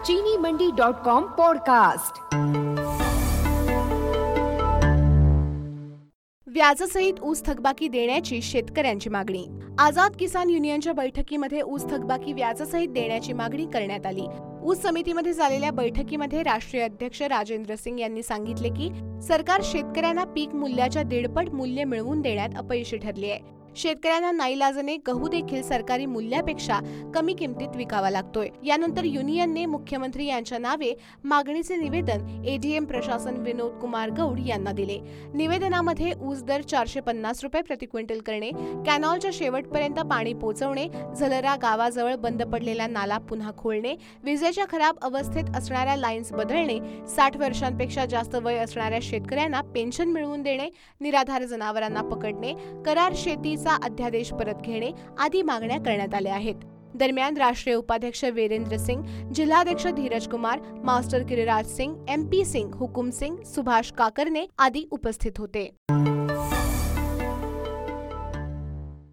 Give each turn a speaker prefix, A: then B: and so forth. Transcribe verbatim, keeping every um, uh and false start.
A: चीनी Mandi dot com podcast.
B: व्याजासहित ऊस थकबाकी देण्याची शेतकऱ्यांची मागणी। आझाद किसान युनियनच्या बैठकीमध्ये ऊस थकबाकी व्याजासहित देण्याची मागणी करण्यात आली। ऊस समितीमध्ये झालेल्या बैठकीमध्ये राष्ट्रीय अध्यक्ष राजेंद्र सिंग यांनी सांगितले की सरकार शेतकऱ्यांना पीक मूल्याच्या दीडपट मूल्य मिळवून देण्यात अपयशी ठरले आहे। शेतकऱ्यांना नाईलाजाने गहू देखील सरकारी मूल्यापेक्षा कमी किमतीत विकावा लागतोय। यानंतर युनियनने मुख्यमंत्री यांच्या नावे मागणीचे निवेदन एडीएम प्रशासन विनोद कुमार गौड यांना दिले। निवेदनामध्ये ऊस दर चारशे पन्नास रुपये प्रति क्विंटल करणे, कॅनॉलच्या शेवटपर्यंत पाणी पोहोचवणे, झलरा गावाजवळ बंद पडलेला नाला पुन्हा खोलणे, विजेच्या खराब अवस्थेत असणाऱ्या लाईन्स बदलणे, साठ वर्षांपेक्षा जास्त वय असणाऱ्या शेतकऱ्यांना पेन्शन मिळवून देणे, निराधार जनावरांना पकडणे, करार शेती अध्यादेश परत घेणे आदी मागण्या करण्यात आल्या आहेत। दरम्यान राष्ट्रीय उपाध्यक्ष वीरेंद्र सिंग, जिल्हाध्यक्ष Dheeraj Kumar, master Giriraj Singh, M P Singh, Hukum Singh, Subhash काकरने आदी उपस्थित होते।